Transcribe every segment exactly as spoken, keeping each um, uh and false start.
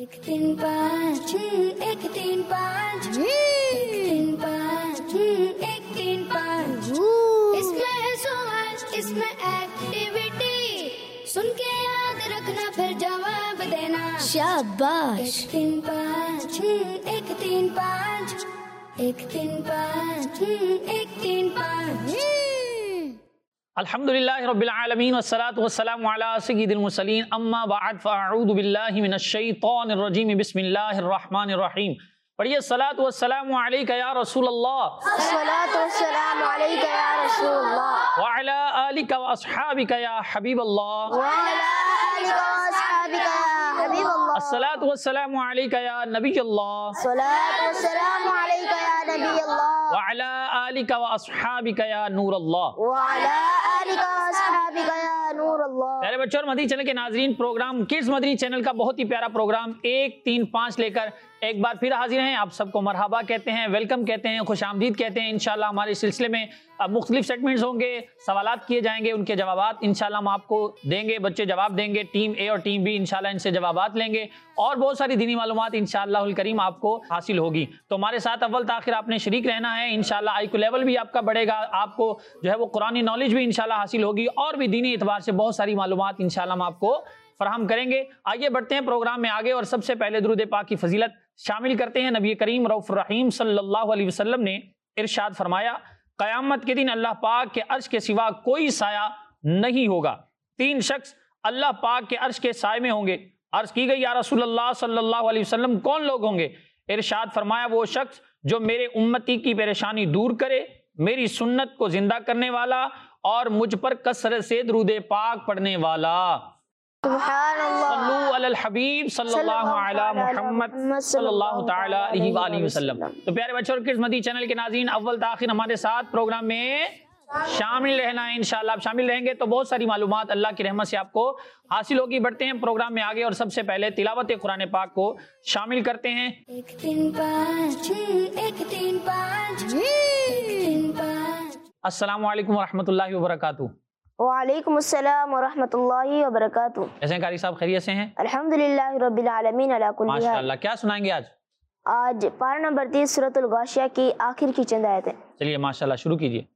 एक तीन पाँच एक तीन पाँच एक तीन पाँच एक तीन पाँच इसमें है सवाल इसमें एक्टिविटी सुन के याद रखना फिर जवाब देना शाबाश। एक तीन पाँच एक तीन पाँच एक तीन पाँच एक तीन पाँच। अल्हम्दुलिल्लाहि रब्बिल आलमीन वस्सलातु वस्सलामु अला सय्यिदिल मुरसलीन अम्मा बअद फअऊज़ु बिल्लाहि मिनश शैतानिर रजीम बिस्मिल्लाहिर रहमानिर रहीम। पढ़िए सलातु वस्सलामु अलैका या रसूलल्लाह अस्सलातु वस्सलामु अलैका या रसूलल्लाह व अला आलिका व अस्हाबिका या हबीबल्लाह व अला आलिका व अस्हाबिका या हबीबल्लाह। अस्सलातु वस्सलामु अलैका या नबियल्लाह अस्सलातु वस्सलामु अलैका या नबियल्लाह व अला आलिका व अस्हाबिका या नूरल्लाह व अला आलिका व अस्हाबिका या नूरल्लाह। प्यारे बच्चों और मदनी चैनल के नाजरीन, प्रोग्राम किड्स मदनी चैनल का बहुत ही प्यारा प्रोग्राम एक तीन पाँच लेकर एक बार फिर हाजिर हैं। आप सबको मरहबा कहते हैं, वेलकम कहते हैं, खुश आमदीद कहते हैं। इंशाल्लाह हमारे सिलसिले में मुख्तलिफ सेगमेंट्स होंगे, सवालात किए जाएंगे, उनके जवाबात इंशाल्लाह हम आपको देंगे, बच्चे जवाब देंगे, टीम ए और टीम बी इंशाल्लाह इनसे जवाबात लेंगे और बहुत सारी दीनी मालूमात इंशाअल्लाहुल करीम आपको हासिल होगी। तो हमारे साथ अव्वल ताखिर आपने शरीक रहना है। इंशाल्लाह आई क्यू लेवल भी आपका बढ़ेगा, आपको जो है वो कुरानी नॉलेज भी इंशाल्लाह हासिल होगी और भी दीनी एतबार से बहुत सारी मालूमात इंशाल्लाह हम आपको फराहम करेंगे। आइए बढ़ते हैं प्रोग्राम में आगे और सबसे पहले दुरूद पाक की फजीलत शामिल करते हैं। नबी करीम रऊफ़ुर रहीम सल्लल्लाहु अलैहि वसल्लम ने इरशाद फरमाया, क़यामत के दिन अल्लाह पाक के अर्श के सिवा कोई साया नहीं होगा। तीन शख्स अल्लाह पाक के अर्श के साए में होंगे। अर्ज की गई, या रसूलल्लाह सल्लल्लाहु अलैहि वसल्लम कौन लोग होंगे? इरशाद फरमाया, वो शख्स जो मेरे उम्मती की परेशानी दूर करे, मेरी सुन्नत को जिंदा करने वाला और मुझ पर कसरत से दुरूद पाक पढ़ने वाला। सल्लल्लाहु अलल हबीब सल्लल्लाहु अला मुहम्मद सल्लल्लाहु तआला अलैहि व आलिहि वसल्लम। तो प्यारे बच्चों और किड्स मदनी चैनल के नाज़रीन, अव्वल ताखिर हमारे साथ प्रोग्राम में शामिल रहना है। इंशाल्लाह आप शामिल रहेंगे तो बहुत सारी मालूमात अल्लाह की रहमत से आपको हासिल होगी। बढ़ते हैं प्रोग्राम में आगे और सबसे पहले तिलावत कुरान पाक को शामिल करते हैं। एक तीन पाँच एक तीन पाँच एक तीन पाँच। अस्सलामु अलैकुम वरहमतुल्लाहि वबरकातुहू। वालेकुम अस्सलाम व रहमतुल्लाहि व बरकातुहू। कैसे कारी साहब, खैरियत से हैं? अल्हम्दुलिल्लाहि रब्बिल आलमीन अला कुल्ली हाल। माशाअल्लाह। क्या सुनाएंगे आज? आज पारा नंबर तीस सूरतुल गाशिया की आखिर की चंद आयतें। चलिए माशाअल्लाह शुरू कीजिए।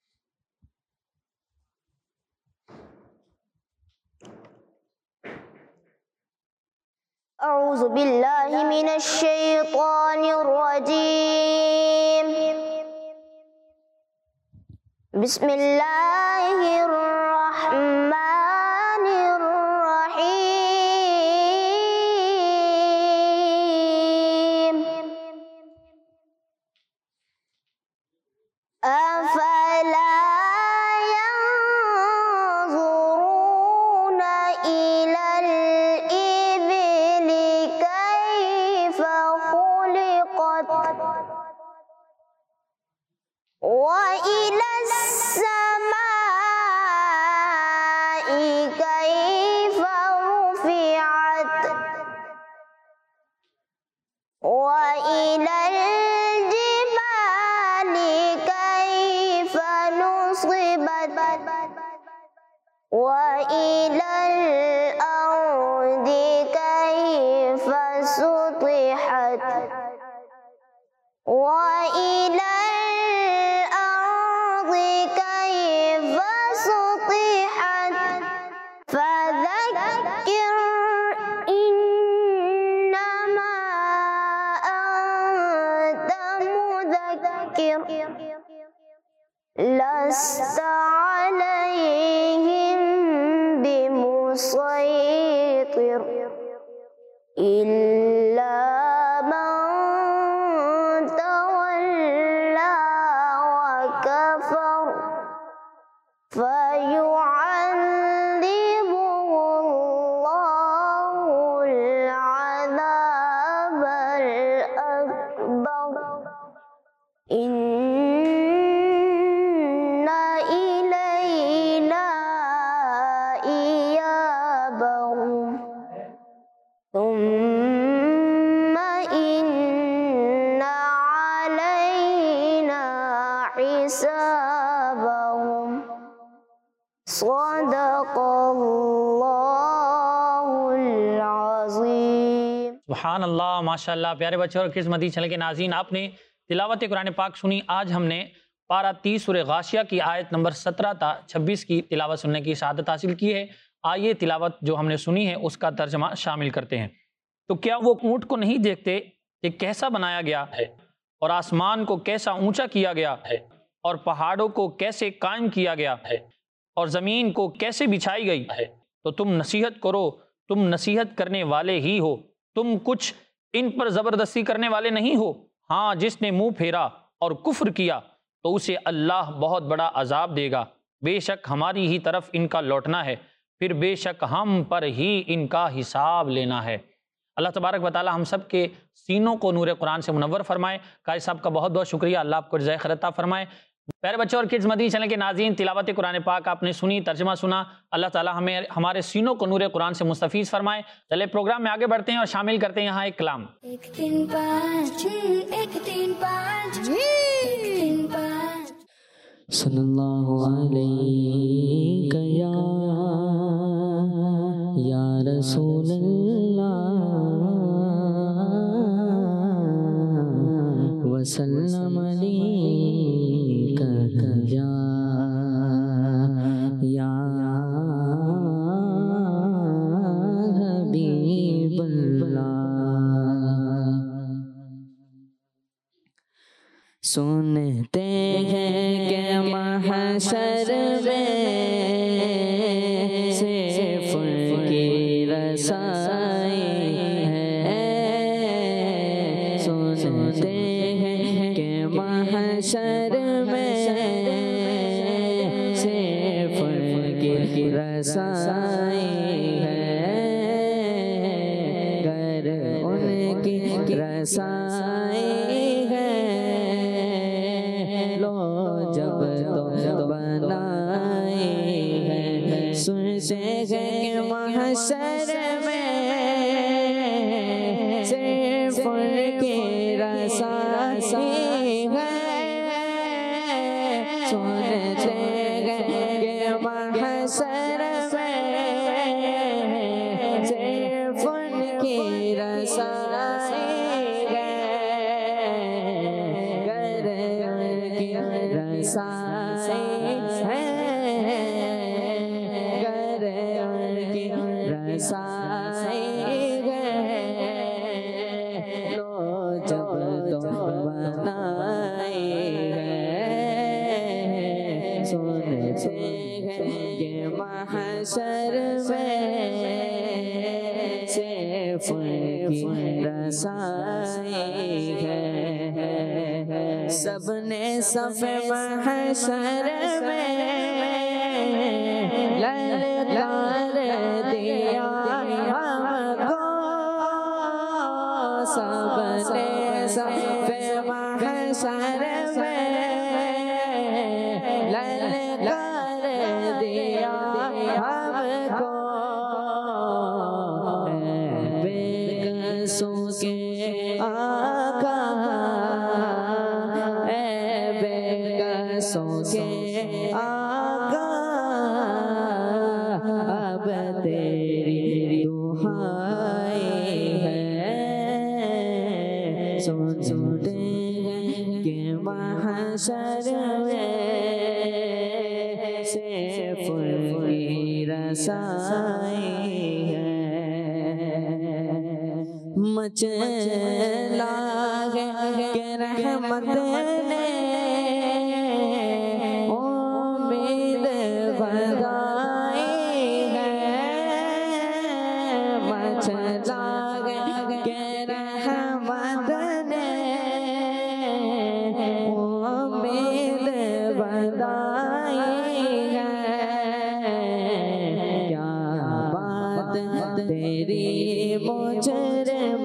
अऊज़ु बिल्लाहि मिनश शैतानिर रजीम। बिस्मिल्लाहिर रहमानिर रहीम। अफला यंज़ुरूना इलल इबिली कैफ़ खुलिक़त व इलस समाई कैफ़ रुफ़िअत व इलल जिबाली कैफ़ नुसिबत व इलल अर्दि कैफ़ सुतिहत व इलल अर्दि कैफ़ सुतिहत फ़ज़क्किर इन्नमा अन्त मुज़क्किर लस्त अलैहिम बिमुसैतिर इल्ला मन तवल्ला व कफर फयुअज़्ज़िबुहुल्लाहुल अज़ाबल अकबर इन्ना इलैना इयाबहुम सुभान अल्लाह, माशाअल्लाह। प्यारे बच्चों और किड्स मदनी चैनल के नाज़रीन, आपने तिलावत कुरान पाक सुनी। आज हमने पारा तीस सूरह गाशिया की आयत नंबर सत्रह ता छब्बीस की तिलावत सुनने की शहादत हासिल की है। आइए तिलावत जो हमने सुनी है उसका तर्जमा शामिल करते हैं। तो क्या वो ऊँट को नहीं देखते कि कैसा बनाया गया है, और आसमान को कैसा ऊंचा किया गया है, और पहाड़ों को कैसे कायम किया गया है, और ज़मीन को कैसे बिछाई गई है। तो तुम नसीहत करो, तुम नसीहत करने वाले ही हो, तुम कुछ इन पर ज़बरदस्ती करने वाले नहीं हो। हाँ, जिसने मुंह फेरा और कुफ्र किया तो उसे अल्लाह बहुत बड़ा अजाब देगा। बेशक हमारी ही तरफ इनका लौटना है, फिर बेशक हम पर ही इनका हिसाब लेना है। अल्लाह तबारक व तआला हम सब के सीनों को नूर कुरान से मुनव्वर फरमाए। कारी साहब का बहुत बहुत शुक्रिया, अल्लाह आपको जज़ाए खैर अता फरमाए। प्यारे बच्चों और किड्स मदनी चैनल के नाज़रीन, तिलावत कुरान पाक आपने सुनी, तर्जमा सुना। अल्लाह ताला हमें हमारे सीनों को नूर कुरान से मुस्तफ़ीज़ फरमाए। चले प्रोग्राम में आगे बढ़ते हैं और शामिल करते हैं यहाँ एक कलाम। एक तीन पाँच, एक तीन पाँच, एक तीन पाँच। सल्लल्लाहु अलैहि या या रसूल अल्लाह वसल्लम अलैका या या हबीबल्लाह। सुनते हैं कि महशर में सिर्फ की रसाई है। सुनते हैं कि महशर में सिर्फ की रसाई है। घर उनकी रसाई है, लो जब तो बनाए हैं। सुनते हैं कि महशर में सिर्फ उनकी रसाई है। सुनते हैं कि महशर में सिर्फ उनकी रसाई है। घर उनकी रसाई है, घर उनकी रसाई है। लो जब तो बनाए हैं। सुनते हैं कि महशर में सिर्फ की रसाई है। सबने सफ़े महशर में ललकार दिया हमको। सबने सफ़े महशर में ललकार दिया हमको। बेकसों के आका, ए बेकसों के आका, अब तेरी दुहाई है। सुनते हैं कि महशर में सिर्फ की रसाई है। मचला है कि रहमत ने उम्मीद बधाई है। मचला है कि रहमत ने उम्मीद बधाई है। क्या बात तेरी मुजरिम,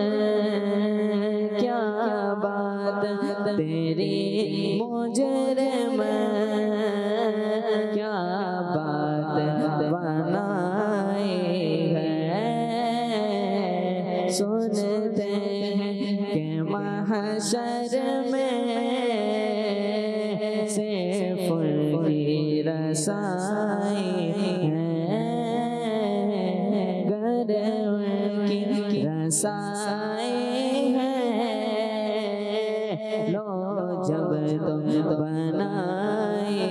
क्या बात तेरी मुजरिम, क्या बात बनाई है। सुनते हैं कि महशर में सिर्फ की रसाई है। घर उनकी रसाई हैं, लो जब तुम बनाए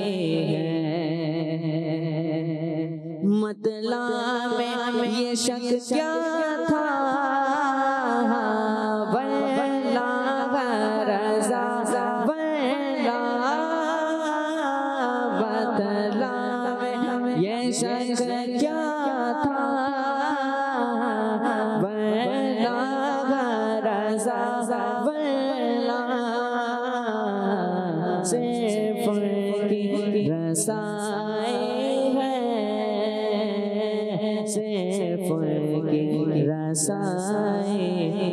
हैं। मतलब में ये शक क्या था, वल्ला रज़ा वल्ला बतला में ये शक क्या था, वल्ला रज़ा वल्ला सिर्फ की रसाए हैं, सिर्फ की रसाए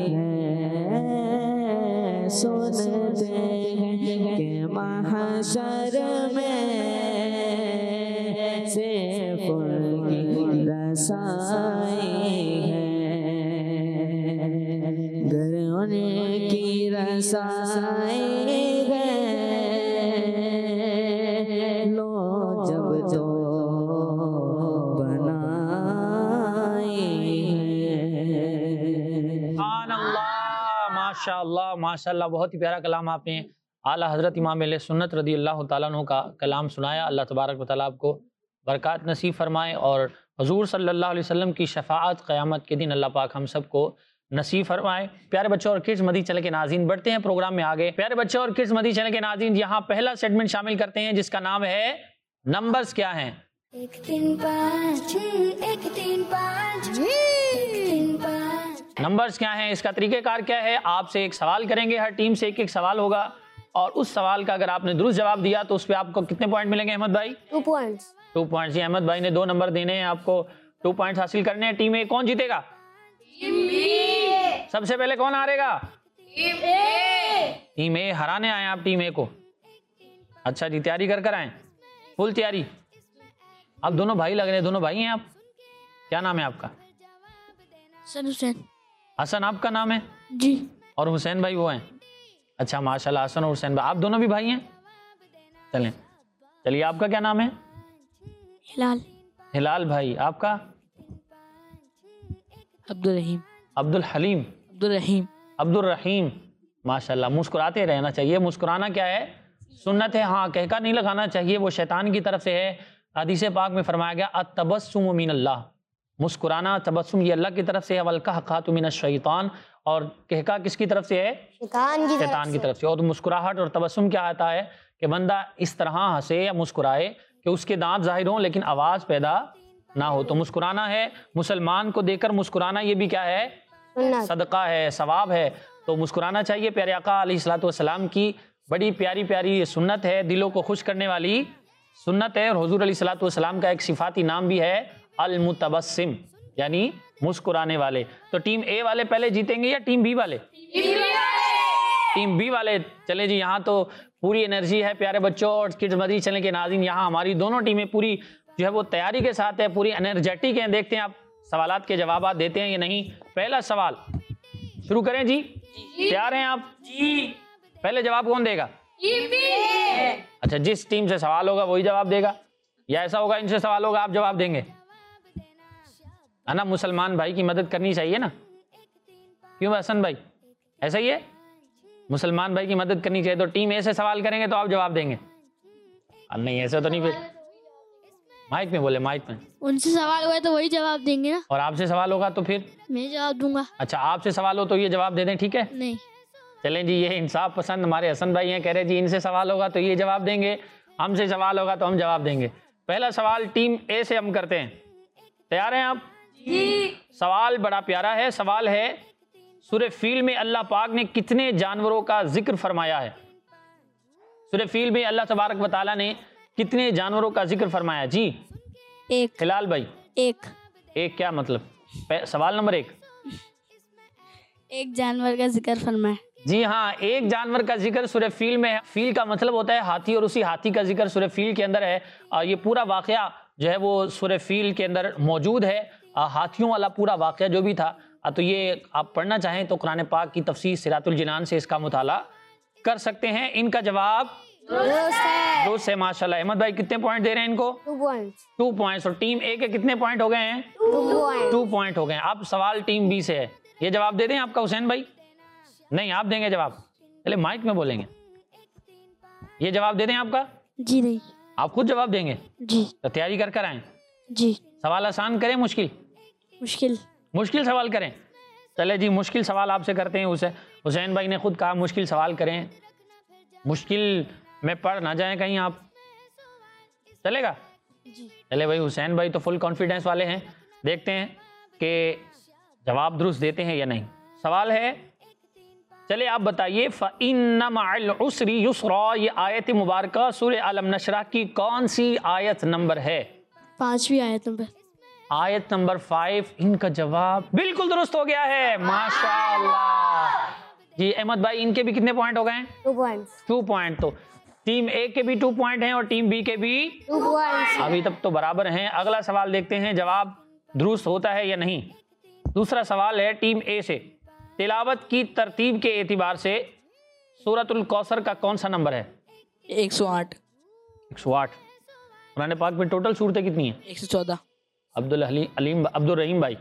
हैं। सुनते हैं कि महशर में सिर्फ की रसाए हैं, गर उनकी रसाए हैं, लो जब जो बनाए हैं। माशाअल्लाह माशाअल्लाह, बहुत ही प्यारा कलाम आपने आला हज़रत इमाम अहले सुन्नत रदी अल्लाह तआला अन्हु का कलाम सुनाया। अल्लाह तबारक व तआला आपको बरक़ात नसीब फरमाए और हुज़ूर सल्लल्लाहु अलैहि वसल्लम की शफ़ाअत क़यामत के दिन अल्लाह पाक हम सबको नसीब फरमाए। प्यारे बच्चों और किड्स मदीना चैनल के नाज़रीन, बढ़ते हैं प्रोग्राम में आगे। प्यारे बच्चों और किड्स मदीना चैनल के नाज़रीन, यहाँ पहला सेगमेंट शामिल करते हैं जिसका नाम है नंबर्स क्या हैं। एक तीन पाँच एक तीन पाँच एक तीन पाँच। नंबर्स क्या हैं, इसका तरीक़ेकार क्या है। आपसे एक सवाल करेंगे, हर टीम से एक एक सवाल होगा और उस सवाल का अगर आपने दुरुस्त जवाब दिया तो उस पर आपको कितने पॉइंट मिलेंगे अहमद भाई? Two points. Two points. जी, अहमद भाई ने दो नंबर देने हैं, आपको टू पॉइंट्स हासिल करने हैं। टीम ए कौन जीतेगा? Team B. सबसे पहले कौन हारेगा? Team A. टीम ए हराने आए आप टीम ए को। अच्छा जी, तैयारी कर कर आए, फुल तैयारी। आप दोनों भाई लग रहे हैं, दोनों भाई हैं आप। क्या नाम है आपका? हसन हुसैन। हसन आपका नाम है जी। और हुसैन भाई वो हैं। अच्छा माशाल्लाह, हसन और हुसैन भाई आप दोनों भी भाई हैं। चलें, चलिए आपका क्या नाम है? हिलाल। हिलाल भाई। आपका? अब्दुल रहीम। अब्दुल हलीम। अब्दुल रहीम। अब्दुल रहीम। माशाल्लाह, मुस्कुराते रहना चाहिए। मुस्कुराना क्या है? सुन्नत है। हाँ, कहका नहीं लगाना चाहिए, वो शैतान की तरफ से है। हदीस पाक में फरमाया गया अतबस्सुम मिनल्लाह, मुस्कुराना तबस्सुम ये अल्लाह की तरफ से है। वल कहकातु मिनश शैतान, और कहका किसकी तरफ से है? शैतान की शैतान की तरफ से। और मुस्कुराहट और तबस्सुम क्या आता है कि बंदा इस तरह हंसे या मुस्कुराए कि उसके दांत जाहिर हों लेकिन आवाज़ पैदा ना हो, तो मुस्कुराना है। मुसलमान को देकर मुस्कुराना ये भी क्या है? सदका है, सवाब है। तो मुस्कुराना चाहिए। प्यारे आका अलैहिस्सलातु वस्सलाम की बड़ी प्यारी प्यारी ये सुन्नत है, दिलों को खुश करने वाली सुन्नत है। और हुजूर अलैहिस्सलातु वस्सलाम का एक सिफाती नाम भी है अल मुतबस्सिम, यानी मुस्कुराने वाले। तो टीम ए वाले पहले जीतेंगे या टीम बी वाले? टीम बी वाले। चले जी, यहाँ तो पूरी एनर्जी है प्यारे बच्चों और किड्स मदीना चैनल के नाज़रीन। यहाँ हमारी दोनों टीमें पूरी जो है वो तैयारी के साथ है, पूरी एनर्जेटिक हैं। देखते हैं आप सवालात के जवाब देते हैं या नहीं। पहला सवाल शुरू करें जी? तैयार हैं आप? जी। पहले जवाब कौन देगा? अच्छा, जिस टीम से सवाल होगा वही जवाब देगा, या ऐसा होगा इनसे सवाल होगा आप जवाब देंगे, है ना? मुसलमान भाई की मदद करनी चाहिए ना, क्यों हसन भाई? ऐसा ही है, मुसलमान भाई की मदद करनी चाहिए। तो टीम ए से सवाल करेंगे तो आप जवाब देंगे? नहीं, ऐसा तो नहीं। फिर माइक में बोले, माइक में। उनसे सवाल हुआ तो वही जवाब देंगे ना। और आपसे सवाल होगा तो फिर मैं जवाब दूंगा। अच्छा, आपसे सवाल हो तो ये जवाब दे दें, ठीक है? नहीं। चलें जी, ये इंसाफ पसंद हमारे हसन भाई हैं, कह रहे जी इनसे सवाल होगा तो ये जवाब देंगे, हमसे सवाल होगा तो हम जवाब देंगे। पहला सवाल टीम ए से हम करते हैं। तैयार हैं आप? जी। सवाल बड़ा प्यारा है। सवाल है, सूरह फील में अल्लाह पाक ने कितने जानवरों का जिक्र फरमाया है? सूरह फील में अल्लाह तबारक व तआला ने कितने जानवरों का जिक्र फरमाया? जी। एक। हिलाल भाई? एक। एक क्या मतलब? सवाल नंबर एक, एक जानवर का जिक्र फरमाया। जी हाँ, एक जानवर का जिक्र सूरह फील में है। फील का मतलब होता है हाथी, और उसी हाथी का जिक्र सूरह फील के अंदर है। और ये पूरा वाकया जो है वो सूरह फील के अंदर मौजूद है, हाथियों वाला पूरा वाकया जो भी था। तो ये आप पढ़ना चाहें तो कुरान पाक की तफसीर सिरातुल जिनान से इसका मुताला कर सकते हैं। इनका जवाब दुरुस्त है माशाल्लाह। अहमद भाई कितने पॉइंट दे रहे हैं इनको? Two points. Two points. और टीम ए के कितने पॉइंट हो गए हैं? To point. टू पॉइंट हो गए हैं। अब सवाल टीम बी से है, ये जवाब दे दें आपका हुसैन भाई? नहीं, आप देंगे जवाब? चले माइक में बोलेंगे। ये जवाब दे दें आपका? जी नहीं। आप खुद जवाब देंगे? जी। तो तैयारी कर कर आए। जी। सवाल आसान करें मुश्किल? मुश्किल। मुश्किल सवाल करें। चले जी मुश्किल सवाल आपसे करते हैं। उसे हुसैन भाई ने खुद कहा मुश्किल सवाल करें, मुश्किल में पढ़ ना जाए कहीं आप। चलेगा? जी। चले भाई, हुसैन भाई तो फुल कॉन्फिडेंस वाले हैं। देखते हैं कि जवाब दुरुस्त देते हैं या नहीं। सवाल है, चले आप बताइए, फ़इन्न मअल उसरि युस्रा, ये आयत मुबारक सूरह अलम नशरा की कौन सी आयत नंबर है? पांचवी आयत नंबर। आयत नंबर फाइव। इनका जवाब बिल्कुल दुरुस्त हो गया है, माशाअल्लाह जी। अहमद भाई, इनके भी कितने पॉइंट हो गए? Two points. Two point. तो टीम ए के भी टू पॉइंट हैं और टीम बी के भी टू पॉइंट्स। अभी तक तो बराबर हैं। अगला सवाल देखते हैं जवाब दुरुस्त होता है या नहीं। दूसरा सवाल है टीम ए से, तिलावत की तरतीब के एतिबार से सूरतुल कौसर का कौन सा नंबर है? एक सौ आठ। एक सौ आठ। कुरान पाक में टोटल सूरतें कितनी हैं? एक सौ चौदह। अब्दुल हली अलीम अब्दुल रहीम भाई,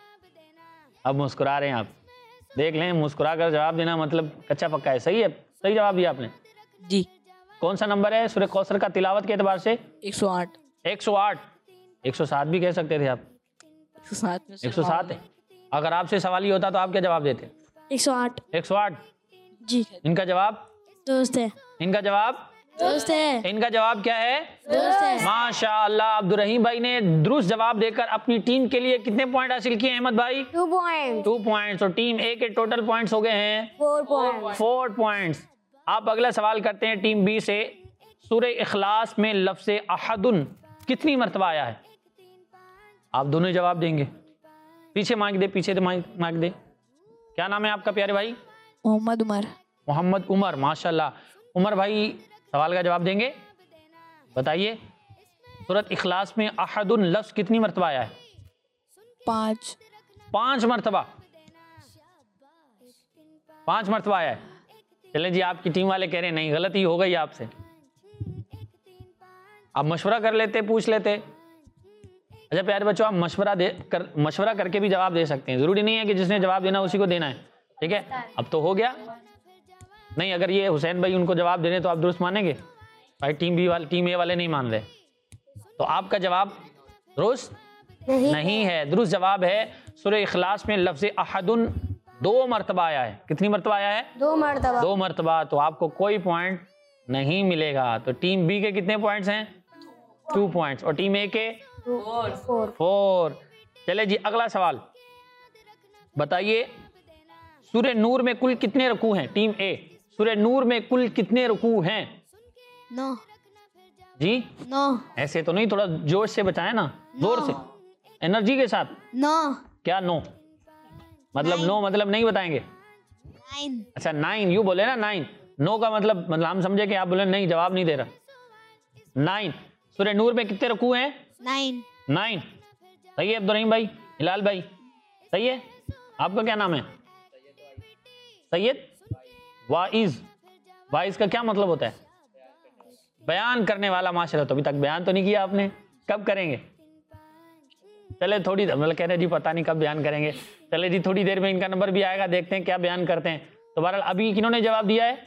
अब मुस्कुरा रहे हैं आप, देख लें। मुस्कुरा कर जवाब देना मतलब कच्चा पक्का है। सही है, सही जवाब दिया आपने जी। कौन सा नंबर है सूरह कौसर का तिलावत के एतबार से? एक सौ आठ। एक सौ आठ। एक सौ सात भी कह सकते थे आप। एक सौ सात में से एक सौ सात है। अगर आपसे सवाल ये होता तो आप क्या जवाब देते? एक सौ आठ। एक सौ आठ। जी। इनका जवाब दोस्त है। इनका जवाब दोस्त है। इनका जवाब क्या है? दोस्त है। माशाअल्लाह, अब्दुल रहीम भाई ने दुरुस्त जवाब देकर अपनी टीम के लिए कितने पॉइंट हासिल किए अहमद भाई? Two point. Two points. और टीम ए के टोटल पॉइंट्स हो गए हैं फोर पॉइंट। Four points. आप अगला सवाल करते हैं टीम बी से, सूरह इखलास में लफ्ज़ अहदुन कितनी मरतबा आया है? आप दोनों ही जवाब देंगे। पीछे माइक दे, पीछे दे माइक माइक दे। क्या नाम है आपका प्यारे भाई? मोहम्मद उमर। मोहम्मद उमर, माशाल्लाह। उमर भाई सवाल का जवाब देंगे? बताइए, सूरत इखलास में अहदुन लफ्ज़ कितनी मरतबा आया है? पाँच। पांच मरतबा। पांच मरतबा आया है। चलें जी, आपकी टीम वाले कह रहे हैं नहीं, गलती हो गई आपसे। आप मशवरा कर लेते, पूछ लेते। अच्छा प्यारे बच्चों, आप मशवरा दे कर मशवरा करके भी जवाब दे सकते हैं। जरूरी नहीं है कि जिसने जवाब देना उसी को देना है। ठीक है, अब तो हो गया। नहीं, अगर ये हुसैन भाई उनको जवाब दे रहे तो आप दुरुस्त मानेंगे? भाई टीम बी वाले टीम ए वाले नहीं मान रहे, तो आपका जवाब दुरुस्त नहीं, नहीं है। दुरुस्त जवाब है सूरह इखलास में लफ्ज़ अहदुन दो मरतबा आया है। कितनी मरतबा आया है? दो मरतबा। दो मरतबा। तो आपको कोई पॉइंट नहीं मिलेगा। तो टीम बी के कितने पॉइंट्स हैं? Two points. और टीम ए के फोर। फोर। चले जी अगला सवाल बताइए, सूरह नूर में कुल कितने रुकू हैं? टीम ए, सूरह नूर में कुल कितने रुकू हैं? नौ। जी नौ। ऐसे तो नहीं, थोड़ा जोश से बताएं ना, जोर से, एनर्जी के साथ। नौ। क्या नो मतलब? नो मतलब नहीं बताएंगे? नाइन। अच्छा नाइन, यू बोले ना नाइन। नो का मतलब मतलब हम समझे कि आप बोले नहीं, जवाब नहीं दे रहा। नाइन। सूरह नूर में कितने रुकू हैं? नाइन। नाइन। सही है अब्दुल रहीम भाई, हिलाल भाई, सही है। आपका क्या नाम है? सैयद वाइज। वाइज का क्या मतलब होता है? बयान करने वाला। माशाल्लाह, तो अभी तक बयान तो नहीं किया आपने, कब करेंगे? चले थोड़ी मतलब कह रहे जी पता नहीं कब बयान करेंगे। चले जी थोड़ी देर में इनका नंबर भी आएगा, देखते हैं क्या बयान करते हैं। तो बहरहाल अभी किन्होंने जवाब दिया है?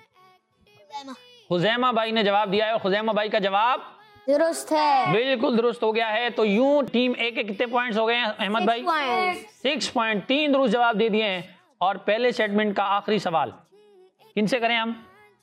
खुजैमा भाई ने जवाब दिया है। और खुजैमा भाई का जवाब दुरुस्त है, बिल्कुल दुरुस्त हो गया है। तो यूं टीम ए के कितने पॉइंट्स हो गए हैं अहमद भाई? Six point. तीन दुरुस्त जवाब दे दिए हैं। और पहले सेगमेंट का आखिरी सवाल किनसे करें हम?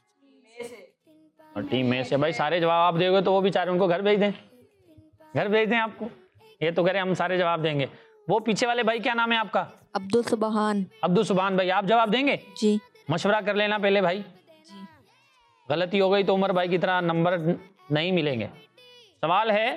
और टीम में से। भाई सारे जवाब आप दोगे तो वो बेचारे उनको घर भेज दें, घर भेज दें आपको। ये तो कह रहे हम सारे जवाब देंगे। वो पीछे वाले भाई क्या नाम है आपका? अब्दुल सुबहान। अब्दुल सुबहान भाई, आप जवाब देंगे? जी। मशवरा कर लेना पहले भाई। जी। गलती हो गई तो उमर भाई की तरह नंबर नहीं मिलेंगे। सवाल है,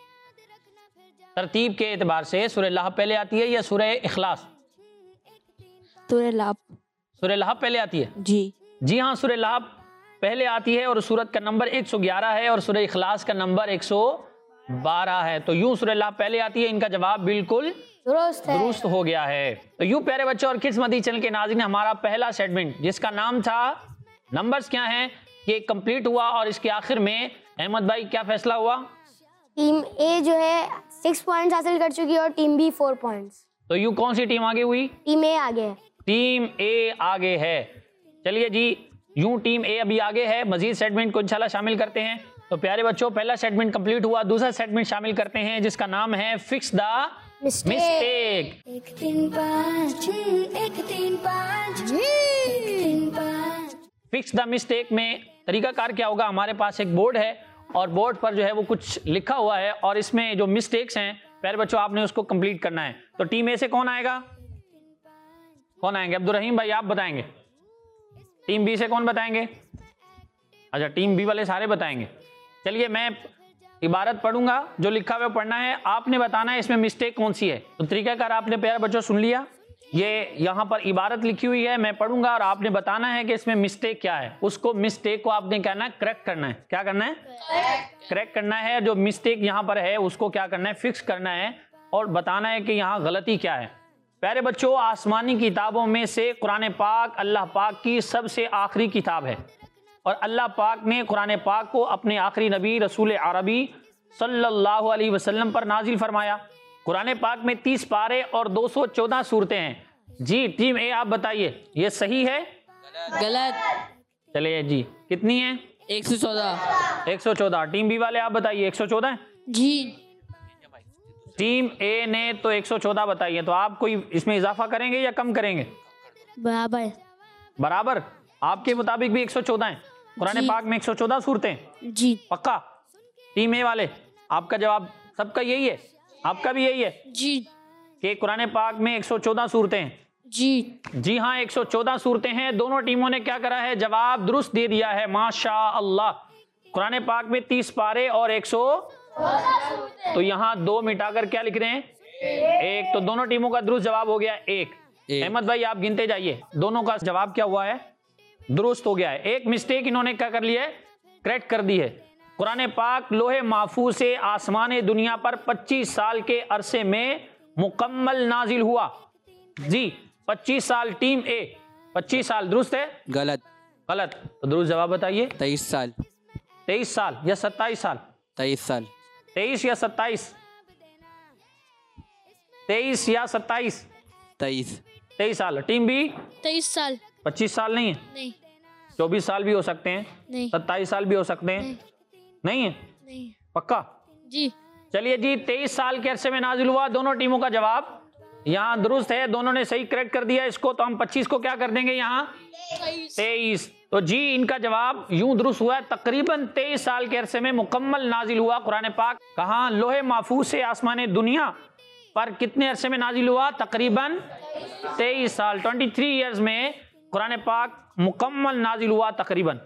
तरतीब के एतबार से सूरह लहब पहले आती है या सूरह इखलास? सूरह लहब। सूरह लहब पहले आती है? जी। जी हाँ, सूरह लहब पहले आती है और सूरत का नंबर एक सौ ग्यारह है और सूरह इखलास का नंबर एक सौ बारह है। तो यूं सूरह लहब पहले आती है। इनका जवाब बिल्कुल दुरुस्त है। दुरुस्त हो गया है। तो यूं प्यारे बच्चों और किड्स मदनी चैनल के नाज़रीन, हमारा पहला सेगमेंट जिसका नाम था नंबर्स क्या हैं, ये कंप्लीट हुआ। और इसके आखिर में अहमद भाई क्या फैसला हुआ? टीम ए जो है सिक्स पॉइंट्स हासिल कर चुकी है और टीम बी फोर पॉइंट्स। तो यूं कौन सी टीम आगे हुई? टीम ए आगे है। टीम ए आगे है। चलिए जी, यूं टीम ए अभी आगे है। मजीद सेगमेंट को इंशाल्लाह शामिल करते हैं। तो प्यारे बच्चों, पहला सेगमेंट कंप्लीट हुआ, दूसरा सेगमेंट शामिल करते हैं जिसका नाम है फिक्स द मिस्टेक। एक तीन पाँच छः, एक तीन पाँच छः, एक तीन पाँच। फिक्स द मिस्टेक में तरीकाकार क्या होगा? हमारे पास एक बोर्ड है और बोर्ड पर जो है वो कुछ लिखा हुआ है और इसमें जो मिस्टेक्स हैं प्यारे बच्चों आपने उसको कंप्लीट करना है। तो टीम ए से कौन आएगा? कौन आएंगे? अब्दुर्रहीम भाई आप बताएंगे। टीम बी से कौन बताएंगे? अच्छा, टीम बी वाले सारे बताएंगे। चलिए मैं इबारत पढ़ूंगा, जो लिखा हुआ पढ़ना है, आपने बताना है इसमें मिस्टेक कौन सी है। तो तरीकाकार आपने प्यारे बच्चों सुन लिया। ये यहाँ पर इबारत लिखी हुई है, मैं पढ़ूंगा और आपने बताना है कि इसमें मिस्टेक क्या है। उसको मिस्टेक को आपने कहना है करेक्ट करना है। क्या करना है? करेक्ट करना है। जो मिस्टेक यहाँ पर है उसको क्या करना है? फिक्स करना है और बताना है कि यहाँ गलती क्या है। प्यारे बच्चों, आसमानी किताबों में से कुरान पाक अल्लाह पाक की सबसे आखिरी किताब है और अल्लाह पाक ने कुरान पाक को अपने आखिरी नबी रसूल अरबी सल्लल्लाहु अलैहि वसल्लम पर नाजिल फरमाया। कुरान पाक में तीस पारे और दो सौ चौदह सूरतें हैं। जी टीम ए आप बताइए, ये सही है? गलत। चलिए जी, कितनी है? एक सौ चौदह। एक सौ चौदह। टीम बी वाले आप बताइए, एक सौ चौदह? जी। टीम ए ने तो एक सौ चौदह बताई है, तो आप कोई इसमें इजाफा करेंगे या कम करेंगे? बराबर। बराबर। आपके मुताबिक भी एक सौ चौदह है। कुरान पाक में एक सौ चौदह सूरतें। जी। पक्का? टीम ए वाले आपका जवाब सबका यही है? आपका भी यही है जी। कि कुरान पाक में एक सौ चौदह सूरतें हैं? जी। जी हाँ, एक सौ चौदह सूरतें हैं। दोनों टीमों ने क्या करा है? जवाब दुरुस्त दे दिया है, माशा अल्लाह। कुरान पाक में तीस पारे और एक सौ, तो यहाँ दो मिटाकर क्या लिख रहे हैं? एक। तो दोनों टीमों का दुरुस्त जवाब हो गया एक। अहमद भाई आप गिनते जाइए, दोनों का जवाब क्या हुआ है? दुरुस्त हो गया है। एक मिस्टेक इन्होंने क्या कर लिया है? करेक्ट कर दी है। कुरान पाक लोहे महफूज से आसमान दुनिया पर पच्चीस साल के अरसे में मुकम्मल नाजिल हुआ। जी पच्चीस साल। टीम ए पच्चीस साल दुरुस्त है? गलत। गलत। तो दुरुस्त जवाब बताइए। तेईस साल। तेईस साल या सत्ताईस साल? तेईस साल। तेईस या सत्ताईस? तेईस या सत्ताईस? तेईस। तेईस साल। Team B? तेईस साल। पच्चीस साल नहीं है? नहीं। चौबीस साल भी हो सकते हैं, नहीं। सत्ताईस साल भी हो सकते हैं। नहीं। नहीं है? नहीं। पक्का? जी। चलिए जी, तेईस साल के अरसे में नाजिल हुआ। दोनों टीमों का जवाब यहाँ दुरुस्त है, दोनों ने सही करेक्ट कर दिया इसको। तो हम पच्चीस को क्या कर देंगे यहाँ? तेईस। तो जी इनका जवाब यूं दुरुस्त हुआ है, तकरीबन तेईस साल के अरसे में मुकम्मल नाजिल हुआ कुरान पाक। कहाँ? लोहे महफूज से आसमान दुनिया पर कितने अरसे में नाजिल हुआ? तकरीबन तेईस साल। ट्वेंटी थ्री ईयर्स में कुरान पाक मुकम्मल नाजिल हुआ तकरीबन।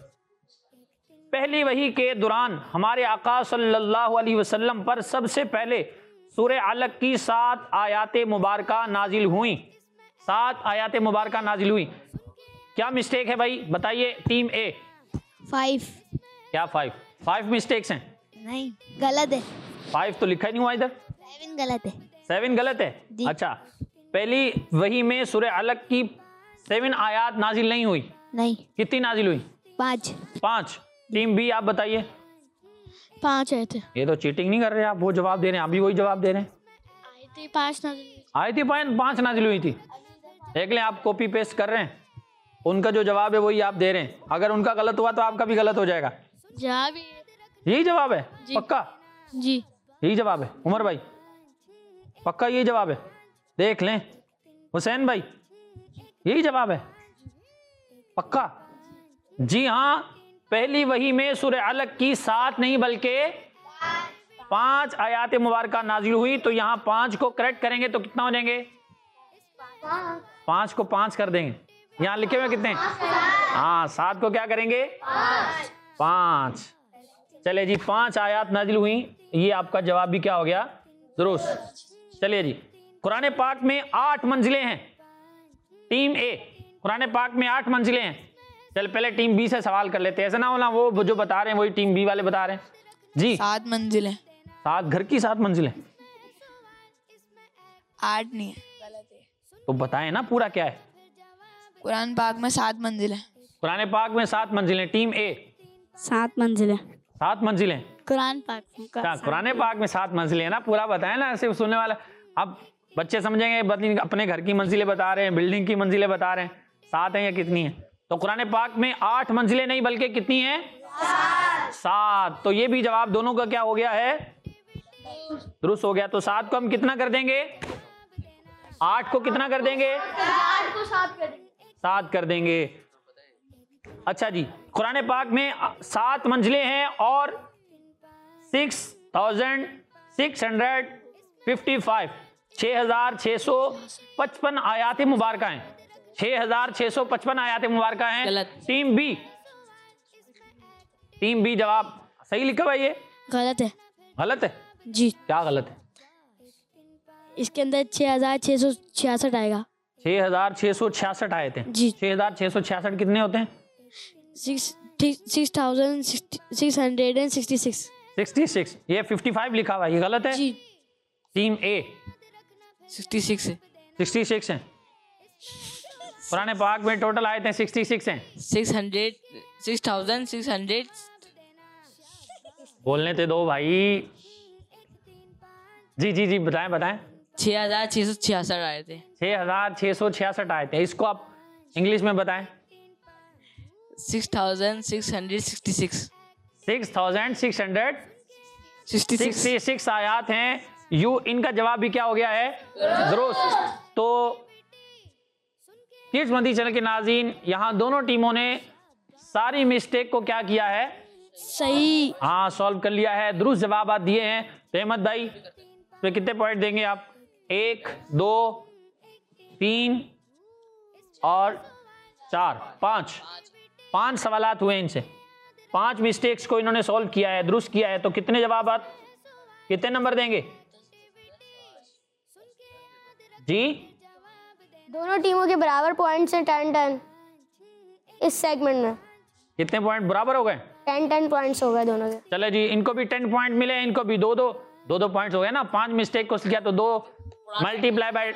पहली वही के दौरान हमारे आका सल्लल्लाहु अलैहि वसल्लम पर सबसे पहले सूरह अलक की सात आयाते मुबारका नाजिल हुई। सात आयाते मुबारका नाजिल हुई। क्या मिस्टेक है भाई बताइए? Team A. फाइव। क्या फाइव? फाइव मिस्टेक्स हैं? नहीं, गलत है। फाइव तो लिखा ही नहीं हुआ इधर। सेवन गलत है। सेवन गलत है? अच्छा, पहली वही में सूरह अलक की सेवन आयात नाजिल नहीं हुई? नहीं। कितनी नाजिल हुई? पाँच। पांच। टीम बी आप बताइए। पाँच आए थे। ये तो चीटिंग नहीं कर रहे आप, वो जवाब दे रहे हैं, अभी वही जवाब दे रहे हैं। आए थे पाँच नाजिल। आई थी पांच, पांच नाजिल हुई थी। देख लें, आप कॉपी पेस्ट कर रहे हैं, उनका जो जवाब है वही आप दे रहे हैं। अगर उनका गलत हुआ तो आपका भी गलत हो जाएगा। जवाब यही जवाब है? जी। पक्का? जी। यही जवाब है उमर भाई? पक्का यही जवाब है? देख लें हुसैन भाई, यही जवाब है? पक्का? जी हाँ, पहली वही में सूरह अलक की सात नहीं बल्कि पांच आयात मुबारका नाजिल हुई। तो यहाँ पांच को करेक्ट करेंगे तो कितना हो जाएंगे? पांच को पांच कर देंगे। यहाँ लिखे हुए कितने? हाँ, सात को क्या करेंगे? पांच। चले जी, पांच आयात नाजिल हुई। ये आपका जवाब भी क्या हो गया? दुरुस्त। चलिए जी, कुरान पाक में आठ मंजिलें हैं। टीम ए, कुरान पाक में आठ मंजिलें हैं। चल पहले टीम बी से सवाल कर लेते हैं, ऐसा ना होना वो जो बता रहे हैं वही टीम बी वाले बता रहे हैं। जी सात मंजिलें। सात घर की सात मंजिलें? आठ नहीं है, गलत है। तो बताएं ना पूरा क्या है। कुरान पाक में सात मंजिलें। कुरान पाक में सात मंजिलें। Team A? सात मंजिलें। सात मंजिलें? कुरान पाक क्या कुरान पाक में सात मंजिलें ना? पूरा बताएं ना, ऐसे सुनने वाला। अब बच्चे समझेंगे बदली अपने घर की मंजिलें बता रहे हैं, बिल्डिंग की मंजिलें बता रहे हैं, सात हैं या कितनी है? तो कुरान पाक में आठ मंजिलें नहीं बल्कि कितनी हैं? सात। सात। तो ये भी जवाब दोनों का क्या हो गया है? दुरुस्त हो गया। तो सात को हम कितना कर देंगे? आठ को कितना कर देंगे? आठ को सात कर देंगे। सात कर देंगे। अच्छा जी, कुरान पाक में सात मंजिलें हैं और six thousand six hundred fifty five छह हजार छह सौ पचपन आयात मुबारक हैं। छह हजार छह सौ पचपन आयात मुबारक हैं। गलत। टीम बी, टीम बी जवाब सही लिखा हुआ है। ये गलत है गलत है। जी। क्या गलत है? इसके अंदर छः हजार छः सौ छियासठ आएगा। छह हजार छह सौ छियासठ आए थे जी। छह हजार छह सौ छियासठ कितने होते हैं? Six six thousand six hundred and sixty six. Sixty six. ये फिफ्टी फाइव लिखा हुआ है, ये गलत है। जी। टीम ए सिक्सटी सिक्स है। सिक्सटी सिक्स है। पुराने पाक में टोटल आए थे सिक्सटी सिक्स हैं। Six hundred six thousand six hundred बोलने थे दो भाई। जी जी जी बताएं बताएं। छः हजार छः सौ छियासठ आए थे। छह हजार छह सौ छियासठ आए थे। इसको आप इंग्लिश में बताएं। Six thousand six hundred sixty six six thousand six hundred sixty six. Sixty six आयात हैं। यू इनका जवाब भी क्या हो गया है? दुरुस्त। तो किड्स मदनी चैनल के नाज़रीन, यहाँ दोनों टीमों ने सारी मिस्टेक को क्या किया है? सही। हाँ, सॉल्व कर लिया है, दुरुस्त जवाब आप दिए हैं। तो अहमद भाई तो कितने पॉइंट देंगे आप? एक, दो, तीन और चार, पांच। पांच सवालात हुए इनसे, पांच मिस्टेक्स को इन्होंने सॉल्व किया है, दुरुस्त किया है। तो कितने जवाब आप कितने नंबर देंगे जी? दोनों टीमों के बराबर पॉइंट्स हैं, टेन टेन इस सेगमेंट में। कितने पॉइंट बराबर हो गए? टेन टेन पॉइंट्स हो गए दोनों के। चले जी, इनको भी टेन पॉइंट मिले, इनको भी दो दो दो दो पॉइंट्स हो गए ना। पांच मिस्टेक को किया तो दो मल्टीप्लाई बाय,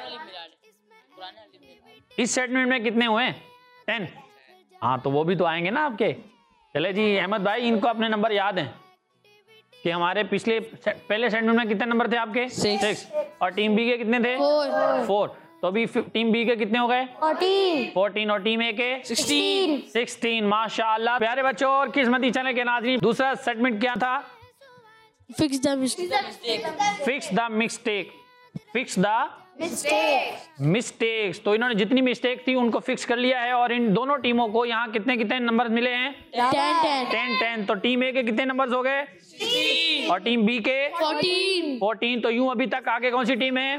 इस सेगमेंट में कितने हुए? टेन। हाँ, तो वो भी तो आएंगे ना आपके। चले जी अहमद भाई, इनको अपने नंबर याद हैं कि हमारे पिछले पहले सेगमेंट में कितने नंबर थे आपके? सिक्स। और टीम बी के कितने थे? फोर। फोर। तो अभी टीम बी के कितने हो गए? फोर्टीन। फोर्टीन। और टीम ए के? सिक्सटीन। सिक्सटीन। माशाअल्लाह। प्यारे बच्चों और किस्मती चैनल के नाज़रीन, दूसरा सेगमेंट क्या था? Fix the mistake. Fix the mistake. Fix the mistake. Mistakes. तो इन्होंने जितनी मिस्टेक थी उनको फिक्स कर लिया है। और इन दोनों टीमों को यहाँ कितने कितने नंबर मिले हैं? Ten ten. Ten ten. तो टीम ए के कितने नंबर्स हो गए? और टीम बी के? फोर्टीन। फोर्टीन। तो यूं अभी तक आगे कौन सी टीम है?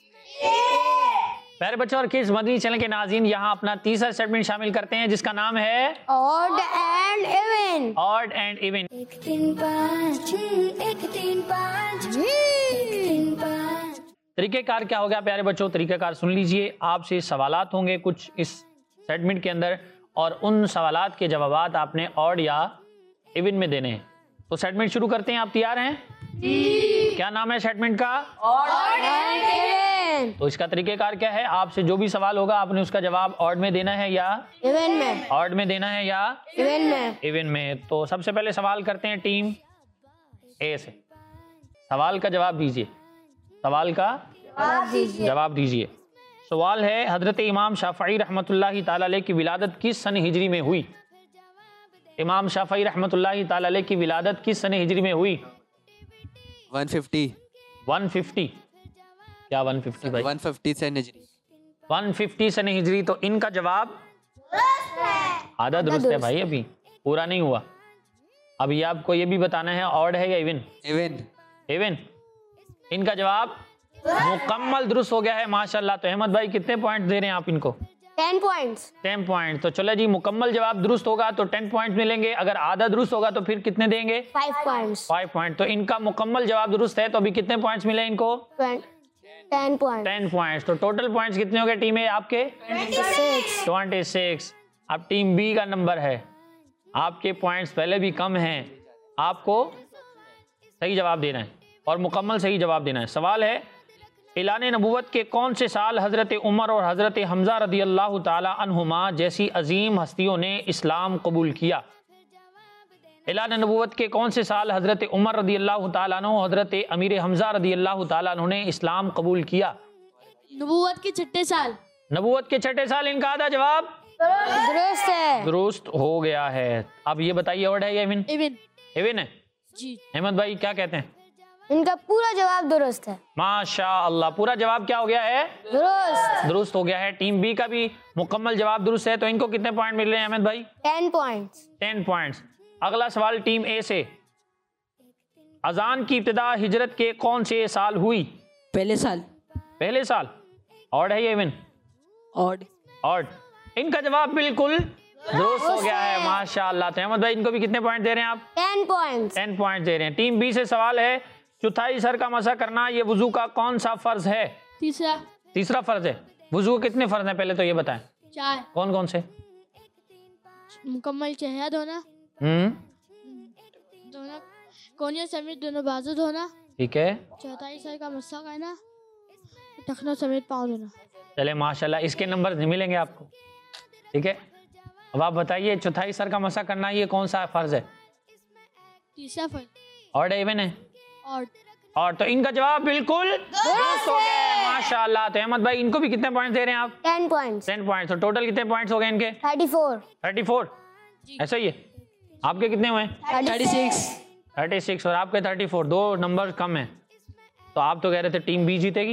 प्यारे बच्चों और किड्स मदनी चैनल के नाज़रीन, यहाँ अपना तीसरा सेगमेंट शामिल करते हैं जिसका नाम है odd and even. Odd and even. एक तीन पाँच छः, एक तीन पाँच तीन पाँच। तरीकेकार क्या हो गया प्यारे बच्चों? तरीकेकार सुन लीजिए। आपसे सवालात होंगे कुछ इस सेगमेंट के अंदर, और उन सवालात के जवाबात आपने ऑड या इवन में देने हैं। तो सेगमेंट शुरू करते हैं। आप तैयार हैं? जी। क्या नाम है सेगमेंट का? Odd and even. तो इसका तरीकेकार क्या है? आपसे जो भी सवाल होगा आपने उसका जवाब ऑड में देना है या इवन में। ऑड में देना है या इवन में। इवन में। तो सबसे पहले सवाल करते हैं टीम ए से। सवाल का जवाब दीजिए। सवाल का जवाब दीजिए। सवाल है, हजरत इमाम शाफई रहमतुल्लाहि ताला अलैह की विलादत किस सन हिजरी में हुई? इमाम शाफई रहमतुल्लाहि ताला अलैह की विलादत किस सन हिजरी में हुई? One fifty. One fifty. क्या वन फिफ्टी भाई? वन फिफ्टी से हिजरी। वन फिफ्टी सन हिजरी। तो इनका जवाब आधा दुरुस्त है भाई, अभी पूरा नहीं हुआ। अभी आपको ये भी बताना है ऑड है या इवन? इवन। इवन। इनका जवाब मुकम्मल दुरुस्त हो गया है, माशाल्लाह। तो अहमद भाई कितने पॉइंट दे रहे हैं आप इनको? Ten points. Ten point. तो चलो जी, मुकम्मल जवाब दुरुस्त होगा तो टेन पॉइंट मिलेंगे, अगर आधा दुरुस्त होगा तो फिर कितने देंगे? Five points. Five point. तो इनका मुकम्मल जवाब दुरुस्त है, तो अभी कितने पॉइंट्स मिले इनको? Ten point. Ten points. तो टोटल पॉइंट्स कितने हो गए टीम ए आपके? सिक्स। Twenty six. अब टीम बी का नंबर है, आपके पॉइंट्स पहले भी कम हैं, आपको सही जवाब देना है और मुकम्मल सही जवाब देना है। सवाल है, ऐलान नबूवत के कौन से साल हज़रत उमर और हज़रत हमज़ा रदी अल्लाह ताला अन्हुमा जैसी अजीम हस्तियों ने इस्लाम कबूल किया? ऐलान नबूवत के कौन से साल हज़रत उमर रदी अल्लाह ताला अन्हु, हज़रत अमीर हमज़ा रदी अल्लाह ताला अन्हु ने इस्लाम कबूल किया? नबूवत के छठे साल। नबूवत के छठे साल इनका आधा जवाब दुरुस्त है। दुरुस्त हो गया है। अब ये बताइए ऑड है या इवन? इवन। इवन है जी। अहमद भाई क्या कहते हैं? इनका पूरा जवाब दुरुस्त है। माशाअल्लाह, पूरा जवाब क्या हो गया है? दुरुस्त। दुरुस्त हो गया है। टीम बी का भी मुकम्मल जवाब दुरुस्त है। तो इनको कितने पॉइंट मिल रहे हैं अहमद भाई? Ten points. Ten points. अगला सवाल टीम ए से, अजान की इब्तिदा हिजरत के कौन से साल हुई? पहले साल। पहले साल। ऑड है या इवन? ऑड। ऑड। इनका जवाब बिल्कुल दुरुस्त हो गया है। माशाअल्लाह। तो अहमद भाई इनको भी कितने पॉइंट दे रहे हैं आप? Ten points. टेन पॉइंट दे रहे हैं। टीम बी से सवाल है, चौथाई सर का मसा करना ये वुजू का कौन सा फर्ज है? तीसरा। तीसरा फर्ज है। वुजू के कितने फर्ज हैं पहले तो ये बताएं? चार। कौन कौन से? मुकम्मल चेहरा धोना, हम्म धोना कोनिया समेत दोनों बाजू धोना, ठीक है। चौथाई सर का मस्सा करना, टखनों समेत पाँव धोना। चले माशाल्लाह, इसके नंबर नहीं मिलेंगे आपको, ठीक है। अब आप बताइए, चौथाई सर का मसा करना ये कौन सा फर्ज है? तीसरा फर्ज। और इवन है? और और तो इनका जवाब बिल्कुल दुरुस्त हो गया है। माशाल्लाह। तो अहमद भाई इनको भी कितने पॉइंट दे रहे हैं आप? Ten points. Ten points. तो टोटल कितने पॉइंट्स हो गए इनके? Thirty four. Thirty four. ऐसा ही है। आपके कितने हुए? Thirty six. थर्टी सिक्स और आपके थर्टी फोर। दो नंबर कम है। तो आप तो कह रहे थे टीम बी जीतेगी।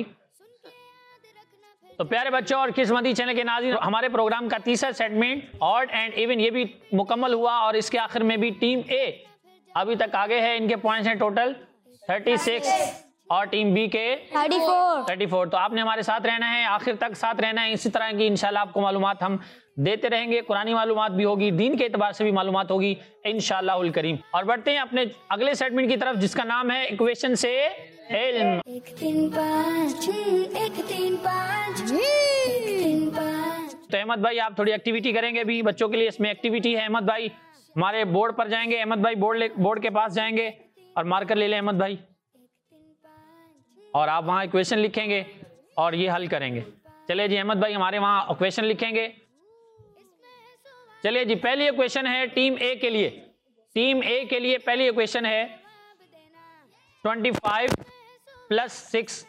तो प्यारे बच्चों और किस्मती चैनल के नाज़रीन, हमारे प्रोग्राम का तीसरा सेगमेंट ऑड एंड इवन ये भी मुकम्मल हुआ और इसके आखिर में भी टीम ए अभी तक आगे है। इनके पॉइंट्स हैं टोटल थर्टी सिक्स और टीम बी के थर्टी फोर। Thirty four. तो आपने हमारे साथ रहना है, आखिर तक साथ रहना है। इसी तरह की इंशाल्लाह आपको मालूमात हम देते रहेंगे। कुरानी मालूमात भी होगी, दीन के एतबार से भी मालूमात होगी इंशाअल्लाहुल करीम। और बढ़ते हैं अपने अगले सेगमेंट की तरफ जिसका नाम है इक्वेशन से इल्म। एक तीन पाँच एक तीन पाँच तीन पाँच। तो अहमद भाई आप थोड़ी एक्टिविटी करेंगे अभी बच्चों के लिए। इसमें एक्टिविटी है। अहमद भाई हमारे बोर्ड पर जाएंगे। अहमद भाई बोर्ड बोर्ड के पास जाएंगे और मार्कर ले लें अहमद भाई, और आप वहाँ इक्वेशन लिखेंगे और ये हल करेंगे। चलिए जी अहमद भाई हमारे वहाँ इक्वेशन लिखेंगे। चलिए जी, पहली इक्वेशन है टीम ए के लिए। टीम ए के लिए पहली इक्वेशन है twenty five plus six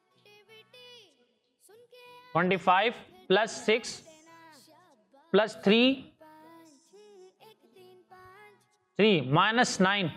twenty five plus six plus three three minus nine.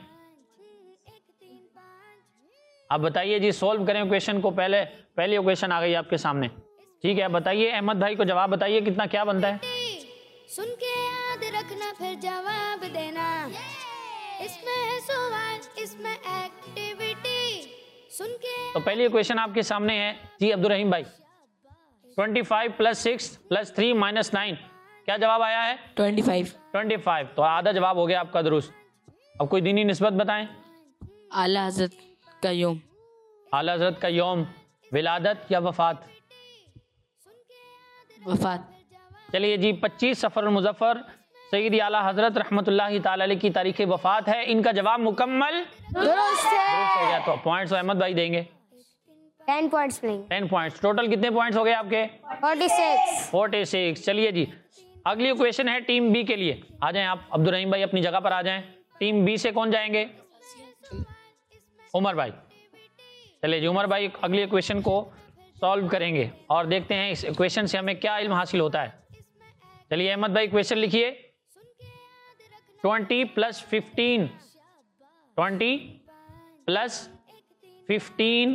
आप बताइए जी, सॉल्व करें इक्वेशन को। पहले पहली इक्वेशन आ गई आपके सामने, ठीक है। बताइए अहमद भाई को जवाब बताइए कितना क्या बनता है। सुन के याद रखना फिर जवाब देना। इसमें है सवाल, इसमें एक्टिविटी। सुन के तो पहली इक्वेशन आपके सामने है जी अब्दुल रहीम भाई। Twenty five plus six plus three minus nine, क्या जवाब आया है? Twenty five. Twenty five. तो आधा जवाब हो गया आपका दुरुस्त। अब कोई दीनी निस्बत बताएं। आला हजरत का योम। आला हजरत का यौम, विलादत या वफात? वफात। चलिए जी, पच्चीस सफर मुजफ्फर सईद आला हजरत रहमतुल्लाहि ताला अलैह की तारीख वफात है। इनका जवाब मुकम्मल दुरुस्त है। दुरुस्त हो गया। तो पॉइंट्स अहमद भाई देंगे टेन पॉइंट्स मिलेंगे। Ten points. टोटल कितने पॉइंट्स हो गए आपके? Forty six. Forty six. चलिए जी, अगली इक्वेशन है टीम बी के लिए। आ जाएं आप अब्दुल रहीम भाई अपनी जगह पर आ जाएं। टीम बी से कौन जाएंगे? उमर भाई। चलिए जी, उमर भाई अगली इक्वेशन को सॉल्व करेंगे और देखते हैं इस इक्वेशन से हमें क्या इल्म हासिल होता है। चलिए अहमद भाई इक्वेशन लिखिए। Twenty plus fifteen twenty plus fifteen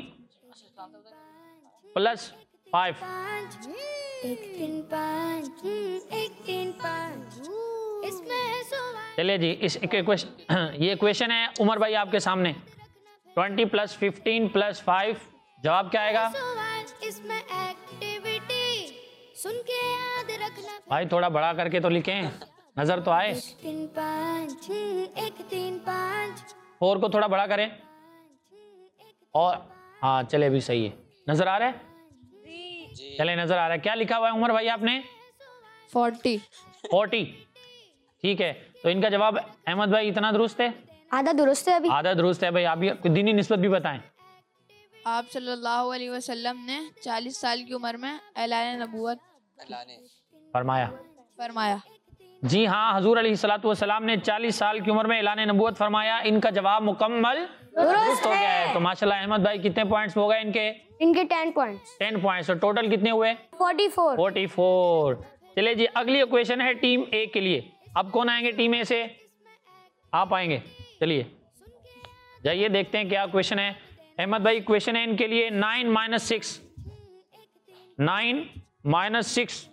plus five. पाँच एक तीन पाँच एक तीन पाँच। इसमें है सवाल। चलिए जी, इस इक्वेशन ये इक्वेशन है उमर भाई आपके सामने। Twenty plus fifteen plus five, जवाब क्या आएगा? सवाल, इसमें एक्टिविटी। सुन के याद रखना। भाई थोड़ा बड़ा करके तो लिखें, नजर तो आए। तीन पाँच एक तीन पाँच। फोर को थोड़ा बड़ा करें और हाँ चले भी सही है। नजर आ रहा है? चले नजर आ रहा है। क्या लिखा हुआ है उमर भाई आपने? फोर्टी। फोर्टी। ठीक है, तो इनका जवाब अहमद भाई इतना दुरुस्त है? आधा दुरुस्त है अभी। आधा दुरुस्त है। भाई आप भी कोई दीनी निस्बत भी बताएं। आप सल्लल्लाहु अलैहि वसल्लम ने चालीस साल की उम्र में ऐलान नबूवत फरमाया। फरमाया। जी हाँ, हजूर अलैहिस्सलातु वस्सलाम ने चालीस साल की उम्र में ऐलान नबूवत फरमाया। इनका जवाब मुकम्मल दुरुस्त हो गया है। तो माशाल्लाह अहमद भाई कितने पॉइंट्स हो गए इनके? इनके टेन पॉइंट्स। Ten points. और टोटल कितने हुए? Forty four. Forty four. चलिए जी, अगली क्वेश्चन है टीम ए के लिए। अब कौन आएंगे टीम ए से? आप आएंगे। चलिए जाइए देखते हैं क्या क्वेश्चन है। अहमद भाई क्वेश्चन है इनके लिए nine minus six. Nine minus six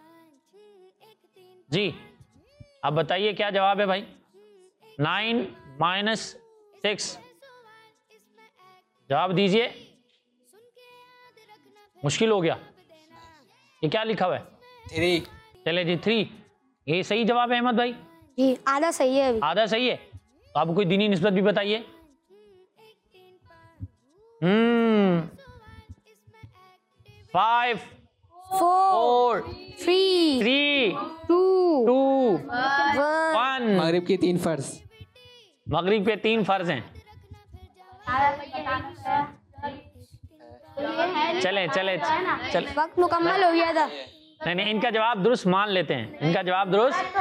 जी, अब बताइए क्या जवाब है भाई? नाइन माइनस सिक्स, जवाब दीजिए। मुश्किल हो गया। ये क्या लिखा हुआ है? थ्री। चले जी थ्री, ये सही जवाब है अहमद भाई? जी आधा सही है अभी। आधा सही है। तो आप कोई दीनी निस्बत भी बताइए। Hmm five four four three three two two one. One. मगरिब की तीन फर्ज। मगरिब पे तीन फर्ज हैं। चले चले चल। वक्त मुकम्मल हो गया था। नहीं नहीं, इनका जवाब दुरुस्त मान लेते हैं। इनका जवाब दुरुस्त।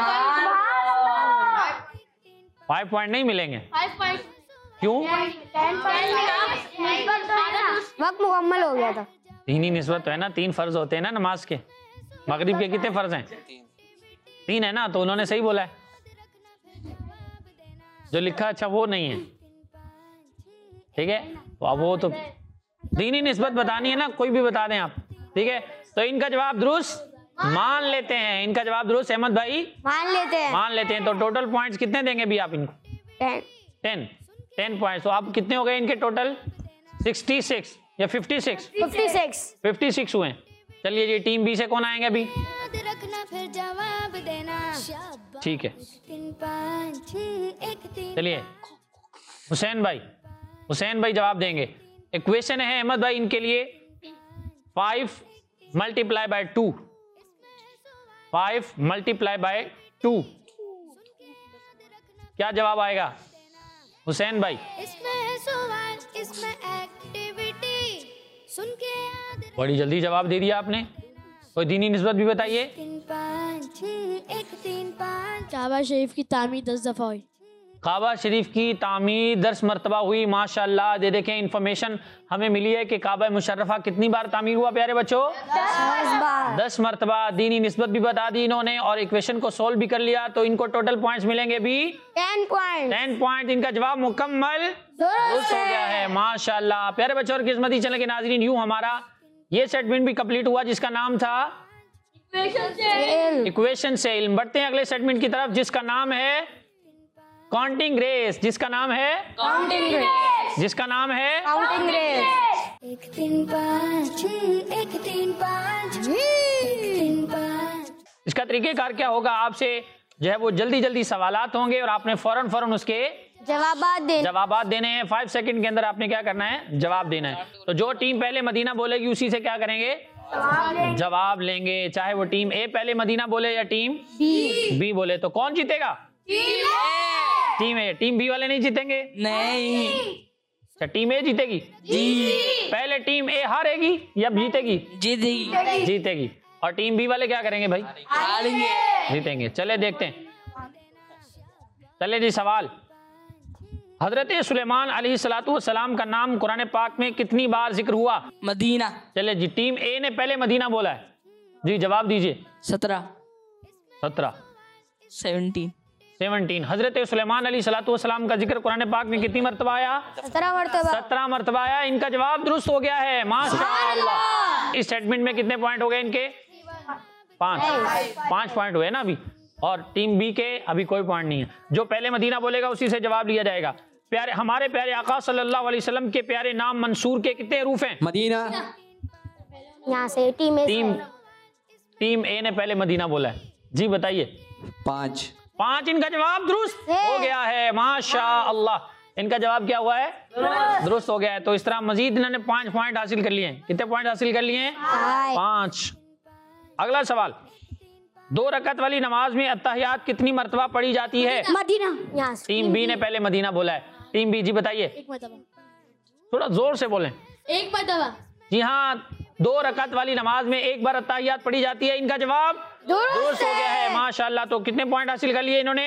फाइव पॉइंट नहीं मिलेंगे। क्यों? वक्त मुकम्मल हो गया था। तीन ही निस्बत तो है ना, तीन फर्ज होते हैं ना नमाज के। मगरिब के कितने फर्ज हैं? तीन है ना, तो उन्होंने सही बोला है। जो लिखा अच्छा वो नहीं है, ठीक है। तो अब वो तो दीनी निस्बत बतानी है ना, कोई भी बता दें आप, ठीक है। तो इनका जवाब दुरुस्त मान लेते हैं। इनका जवाब दुरुस्त अहमद भाई मान लेते हैं। मान लेते हैं। तो टोटल पॉइंट्स कितने देंगे भी आप इनको? टेन। टेन। Ten points. तो आप कितने हो गए इनके टोटल? सिक्सटी सिक्स या fifty six? Fifty six. Fifty six हुए। चलिए जी, टीम बी से कौन आएंगे अभी? याद रखना फिर जवाब देना। ठीक है, तीन पाँच छः एक तीन। चलिए हुसैन भाई, हुसैन भाई जवाब देंगे। इक्वेशन है अहमद भाई इनके लिए five multiply by two. Five multiply by two, क्या जवाब आएगा हुसैन भाई? इसमें है सवाल, इसमें एक्टिविटी, सुन के याद रख। बड़ी जल्दी जवाब दे दिया आपने। कोई दीनी निस्बत भी बताइए। तीन पाँच छः एक तीन पाँच। काबा शरीफ की तामीर दस दफ़ा हुई। काबा शरीफ की तामीर दस मरतबा हुई। माशाल्लाह, दे देखें इंफॉर्मेशन हमें मिली है कि काबा मुशर्रफा कितनी बार तामीर हुआ प्यारे बच्चों? दस बार। दस मरतबा। दीनी निस्बत भी बता दी इन्होंने और इक्वेशन को सोल्व भी कर लिया। तो इनको टोटल पॉइंट्स मिलेंगे भी टेन पॉइंट। Ten point. इनका जवाब मुकम्मल दुरुस्त हो गया है। माशाल्लाह प्यारे बच्चों और किस्मती चैनल के नाज़रीन, यूं हमारा ये सेगमेंट भी कंप्लीट हुआ जिसका नाम था इक्वेशन से इल्म। बढ़ते हैं अगले सेगमेंट की तरफ जिसका नाम है काउंटिंग रेस। जिसका नाम है काउंटिंग रेस। जिसका नाम है काउंटिंग रेस। एक तीन पाँच छः एक तीन पाँच तीन पाँच। इसका तरीकेकार क्या होगा? आपसे जो है वो जल्दी जल्दी सवालात होंगे और आपने फौरन फौरन उसके जवाबात देने। जवाबात देने हैं। फाइव सेकंड के अंदर आपने क्या करना है? जवाब देना है। तो जो टीम पहले मदीना बोलेगी उसी से क्या करेंगे? जवाब लेंगे। चाहे वो टीम ए पहले मदीना बोले या टीम बी बी बोले। तो कौन जीतेगा? Team A. टीम बी वाले नहीं जीतेंगे? नहीं। अच्छा, टीम ए जीतेगी जी। पहले टीम ए हारेगी या जीतेगी? जीतेगी। जीतेगी। और टीम बी वाले क्या करेंगे भाई? हारेंगे। जीतेंगे। चले देखते हैं। चले जी, सवाल। हजरत सुलेमान अलैहिस्सलातु वस्सलाम का नाम कुरान पाक में कितनी बार जिक्र हुआ? मदीना। चले जी, टीम ए ने पहले मदीना बोला है जी, जवाब दीजिए। सत्रह। सत्रह। सेवनटीन। सेवनटीन। हजरत सुलेमान अलैहिस्सलातु वस्सलाम का जिक्र कुरान पाक में कितनी मरतबा आया? सत्रह मरतबा। सत्रह मरतबा आया। इनका जवाब दुरुस्त हो गया है। माशाअल्लाह। इस स्टेटमेंट में कितने पॉइंट हो गए इनके? पांच। पांच पॉइंट हुए ना अभी। और टीम बी के अभी कोई पॉइंट नहीं है। जो पहले मदीना बोलेगा उसी से जवाब लिया जाएगा। प्यारे हमारे प्यारे आका सल्लल्लाहु अलैहि वसल्लम के प्यारे नाम मंसूर के कितने हरूफ हैं? मदीना। यहाँ से team A. Team team A ने पहले मदीना बोला है जी, बताइए। पाँच। पांच। इनका जवाब दुरुस्त हो गया है। माशाअल्लाह। इनका जवाब क्या हुआ है? दुरुस्त हो गया है। तो इस तरह मजीद इन्होंने पांच पॉइंट हासिल कर लिए हैं। कितने पॉइंट हासिल कर लिए हैं? पांच। अगला सवाल। दो रकत वाली नमाज में अत्तहियात कितनी मरतबा पढ़ी जाती है? मदीना। यहाँ से टीम बी ने पहले मदीना बोला है। टीम बी जी बताइए। एक मरतबा। थोड़ा जोर से बोलें। एक मरतबा। जी हाँ, दो रकत वाली नमाज में एक बार अत्तहियात पढ़ी जाती है। इनका जवाब दुरुस्त हो गया है। माशाअल्लाह। तो कितने पॉइंट हासिल कर लिए इन्होंने?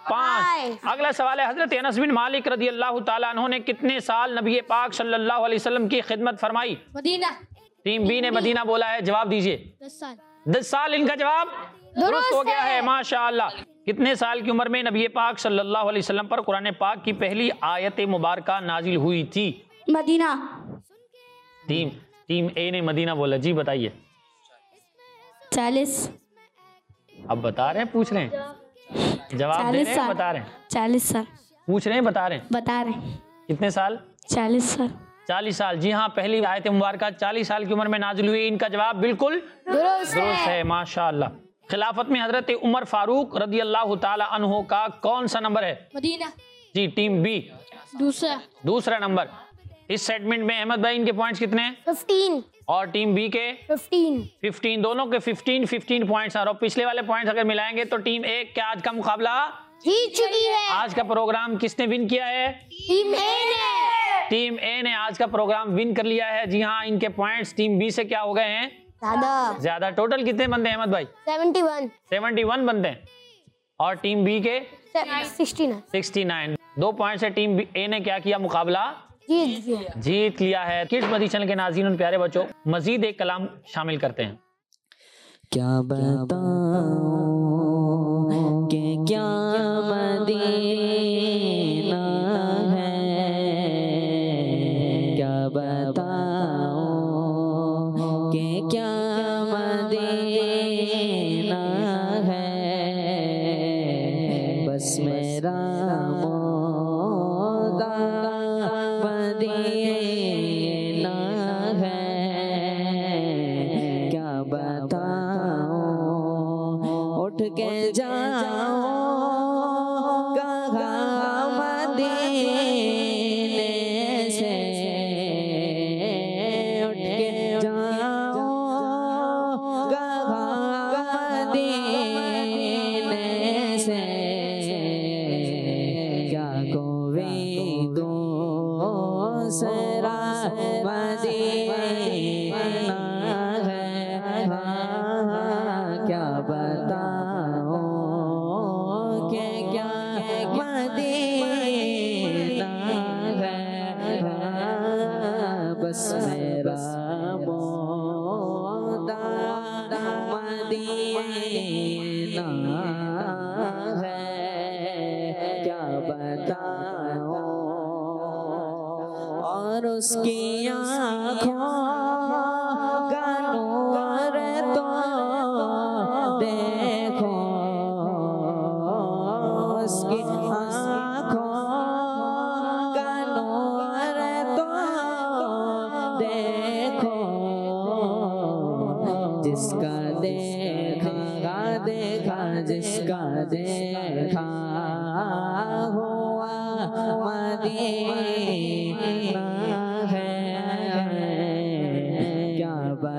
पाँच। अगला सवाल है, हजरत अनस बिन मालिक रदी अल्लाह ताला अन्हु ने कितने साल नबी पाक सल्लल्लाहु अलैहि वसल्लम की खिदमत फरमाई? मदीना। टीम बी ने मदीना बोला है, जवाब दीजिए। दस साल। दस साल इनका जवाब दुरुस्त हो गया है, माशाअल्लाह। कितने साल की उम्र में नबी पाक सल्लल्लाहु अलैहि वसल्लम पर कुरान पाक की पहली आयत मुबारका नाजिल हुई थी? मदीना। टीम टीम ए ने मदीना बोला, जी बताइए। चालीस। अब बता रहे हैं, पूछ रहे हैं, जवाब दे रहे हैं, बता रहे हैं? चालीस साल। पूछ रहे हैं, बता रहे हैं? बता रहे हैं। कितने साल? चालीस साल। चालीस साल, जी हाँ, पहली आयत मुबारका चालीस साल की उम्र में नाजिल हुई। इनका जवाब बिल्कुल दुरुस्त दुरुस्त है, माशाअल्लाह। खिलाफत में हजरत उमर फारूक रदी अल्लाह ताला अन्हो का कौन सा नंबर है? मदीना। जी टीम बी दूसरा। दूसरा नंबर। इस सेगमेंट में अहमद भाई इनके पॉइंट्स कितने हैं? फिफ्टीन। और टीम बी के फिफ्टीन। फिफ्टीन, दोनों के फिफ्टीन फिफ्टीन पॉइंट्स हैं। और पिछले वाले पॉइंट्स अगर मिलाएंगे तो टीम ए क्या आज का मुकाबला जीत चुकी है। आज का प्रोग्राम किसने विन किया है? टीम ए ने। टीम ए ने आज का प्रोग्राम विन कर लिया है। जी हाँ, इनके पॉइंट्स टीम बी से क्या हो गए हैं? ज्यादा। ज्यादा। टोटल कितने बनते हैं अहमद भाई? Seventy one. सेवेंटी वन बनते हैं। और टीम बी के सिक्सटी नाइन। Sixty nine. दो पॉइंट से टीम ए ने क्या किया? मुकाबला जीत गया। जीत लिया है। किड्स मदीना चैनल के नाज़रीन और प्यारे बच्चों, मजीद एक कलाम शामिल करते हैं। क्या बताऊं कि क्या मदीना है, क्या बताऊं कि क्या मदीना है, बस मेरा मौदा मदीना है, क्या बताऊं उठ के जाओ कहाँ मदीने से, उठ के जाओ कहाँ मदीने से, क्या कोई दूसरा मदीना है, क्या बताओ कि क्या मदीना है, बस मेरा मौदा मदीना है, क्या बताओ। और उसकी आँखों का नूर तो देखो, उसकी आँखों का नूर तो देखो, जिसका देखा देखा जिसका देखा हुआ मदीना है, क्या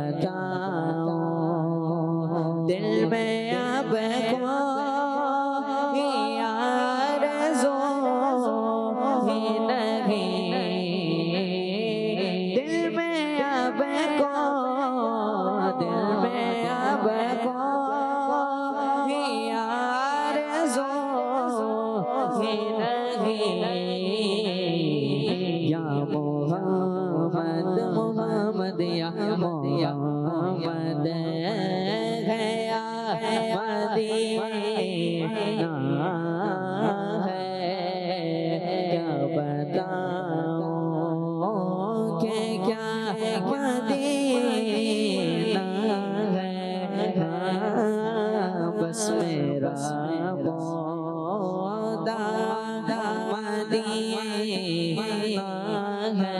बताऊं दिल में अब कोई आरज़ू ही नहीं, दिल में अब को दिल में अब कोई आरज़ू ही नहीं, या मोहम्मद मोहम्मद या मोहम्मद गया मदीना है, क्या बताऊं कि क्या मदीना है, बस मेरा मौदा मदीना है,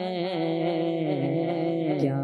क्या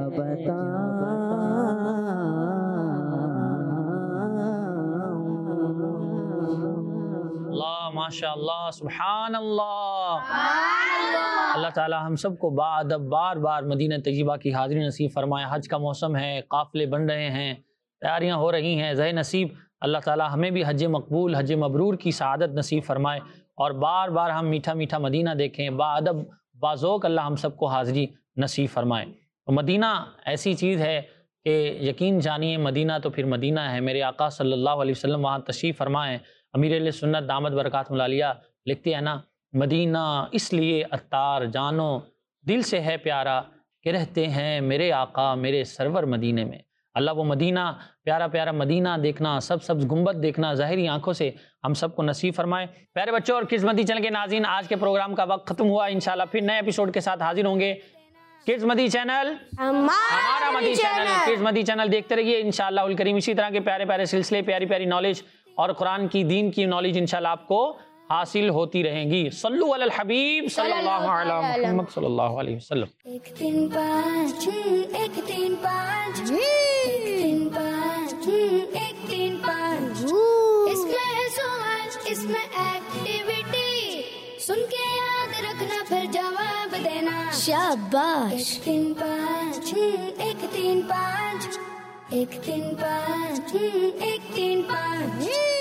अल्लाह माशाअल्लाह सुभान अल्लाह। अल्लाह ताला हम सबको बाद बार बार मदीना तैयबा की हाज़िरी नसीब फरमाए। हज का मौसम है, काफ़िले बन रहे हैं, तैयारियां हो रही हैं, ज़े नसीब अल्लाह ताला हमें भी हज मकबूल हज मबरूर की सआदत नसीब फरमाए और बार बार हम मीठा मीठा मदीना देखें, बाअदब बाज़ौक़ अल्लाह हम सबको हाज़िरी नसीब फरमाए। तो मदीना ऐसी चीज़ है कि यकीन जानिए, मदीना तो फिर मदीना है। मेरे आका सल्लल्लाहु अलैहि वसल्लम वहाँ तशरीफ़ फरमाएँ अमीर अहले सुन्नत दामद बरकात मुलालिया लिखते हैं ना, मदीना इसलिए अत्तार जानो दिल से है प्यारा कि रहते हैं मेरे आका मेरे सरवर मदीने में। अल्लाह वो मदीना, प्यारा प्यारा मदीना देखना, सब सब गुंबद देखना ज़ाहिरी आंखों से हम सबको नसीब फरमाए। प्यारे बच्चों और किड्स मदी चैनल के नाज़रीन, आज के प्रोग्राम का वक्त ख़त्म हुआ। इंशाल्लाह फिर नए एपिसोड के साथ हाजिर होंगे। किड्स मदी चैनल हमारा मदी चैनल, किड्स मदी चैनल देखते रहिए इंशाल्लाह उल करीम। इसी तरह के प्यारे प्यारे सिलसिले, प्यारी प्यारी नॉलेज और कुरान की दीन की नॉलेज इंशाल्लाह आपको हासिल होती रहेंगी। सल्लु अलल हबीब सल्लल्लाहु अलैहि मुहम्मद सल्लल्लाहु अलैहि वसल्लम। एक तीन पाँच एक तीन पाँच एक तीन पाँच एक तीन पाँच इसमें है सवाल इसमें एक्टिविटी, सुन के याद रखना फिर जवाब देना। शाबाश। एक तीन पाँच एक तीन पाँच एक तीन पाँच एक तीन पाँच